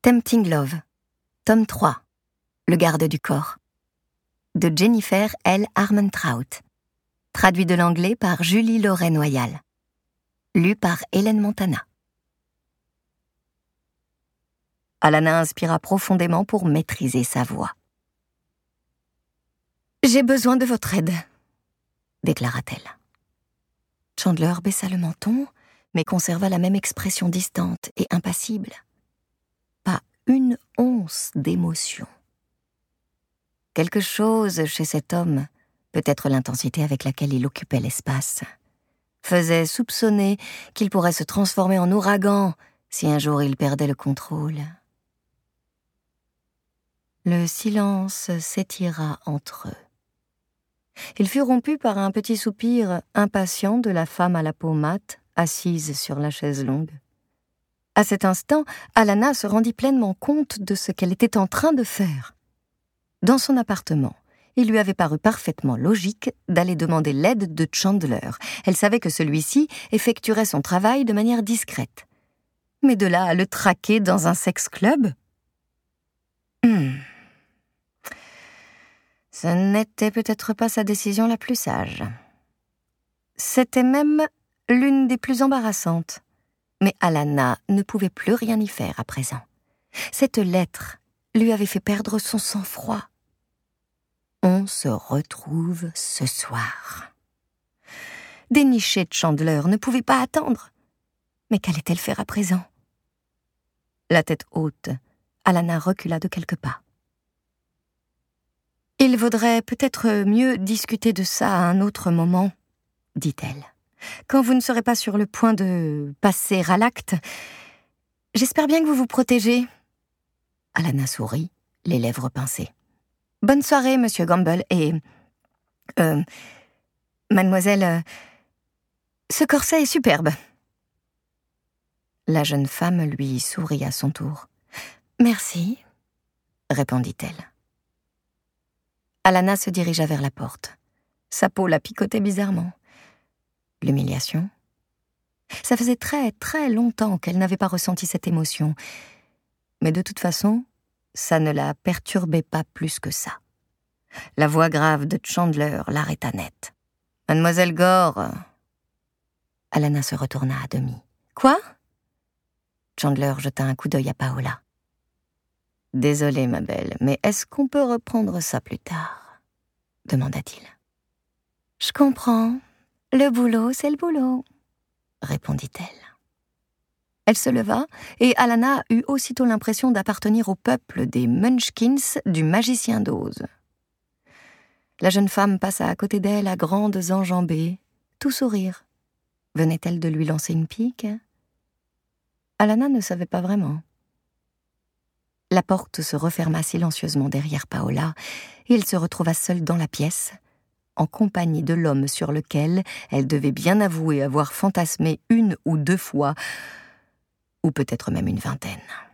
Tempting Love, tome 3, Le garde du corps, de Jennifer L. Armentrout, traduit de l'anglais par Julie Loret-Noyal, lu par Hélène Montana. Alana inspira profondément pour maîtriser sa voix. « J'ai besoin de votre aide », déclara-t-elle. Chandler baissa le menton, mais conserva la même expression distante et impassible. Pas une once d'émotion. Quelque chose chez cet homme, peut-être l'intensité avec laquelle il occupait l'espace, faisait soupçonner qu'il pourrait se transformer en ouragan si un jour il perdait le contrôle. Le silence s'étira entre eux. Il fut rompu par un petit soupir impatient de la femme à la peau mate, assise sur la chaise longue. À cet instant, Alana se rendit pleinement compte de ce qu'elle était en train de faire. Dans son appartement, il lui avait paru parfaitement logique d'aller demander l'aide de Chandler. Elle savait que celui-ci effectuerait son travail de manière discrète. Mais de là à le traquer dans un sex-club ? Ce n'était peut-être pas sa décision la plus sage. C'était même l'une des plus embarrassantes. Mais Alana ne pouvait plus rien y faire à présent. Cette lettre lui avait fait perdre son sang-froid. On se retrouve ce soir. Dénicher Chandler ne pouvait pas attendre. Mais qu'allait-elle faire à présent ? La tête haute, Alana recula de quelques pas. « Il vaudrait peut-être mieux discuter de ça à un autre moment, » dit-elle. « Quand vous ne serez pas sur le point de passer à l'acte, j'espère bien que vous vous protégez. » Alana sourit, les lèvres pincées. « Bonne soirée, monsieur Gamble, et... mademoiselle... ce corset est superbe. » La jeune femme lui sourit à son tour. « Merci, » répondit-elle. Alana se dirigea vers la porte. Sa peau la picotait bizarrement. L'humiliation ? Ça faisait très, très longtemps qu'elle n'avait pas ressenti cette émotion. Mais de toute façon, ça ne la perturbait pas plus que ça. La voix grave de Chandler l'arrêta net. « Mademoiselle Gore !» Alana se retourna à demi. « Quoi ?» Chandler jeta un coup d'œil à Paola. « Désolée, ma belle, mais est-ce qu'on peut reprendre ça plus tard ?» demanda-t-il. « Je comprends. Le boulot, c'est le boulot, » répondit-elle. Elle se leva, et Alana eut aussitôt l'impression d'appartenir au peuple des Munchkins du magicien d'Oz. La jeune femme passa à côté d'elle à grandes enjambées, tout sourire. Venait-elle de lui lancer une pique ? Alana ne savait pas vraiment. La porte se referma silencieusement derrière Paola, et elle se retrouva seule dans la pièce, en compagnie de l'homme sur lequel elle devait bien avouer avoir fantasmé 1 ou 2 fois, ou peut-être même une 20aine.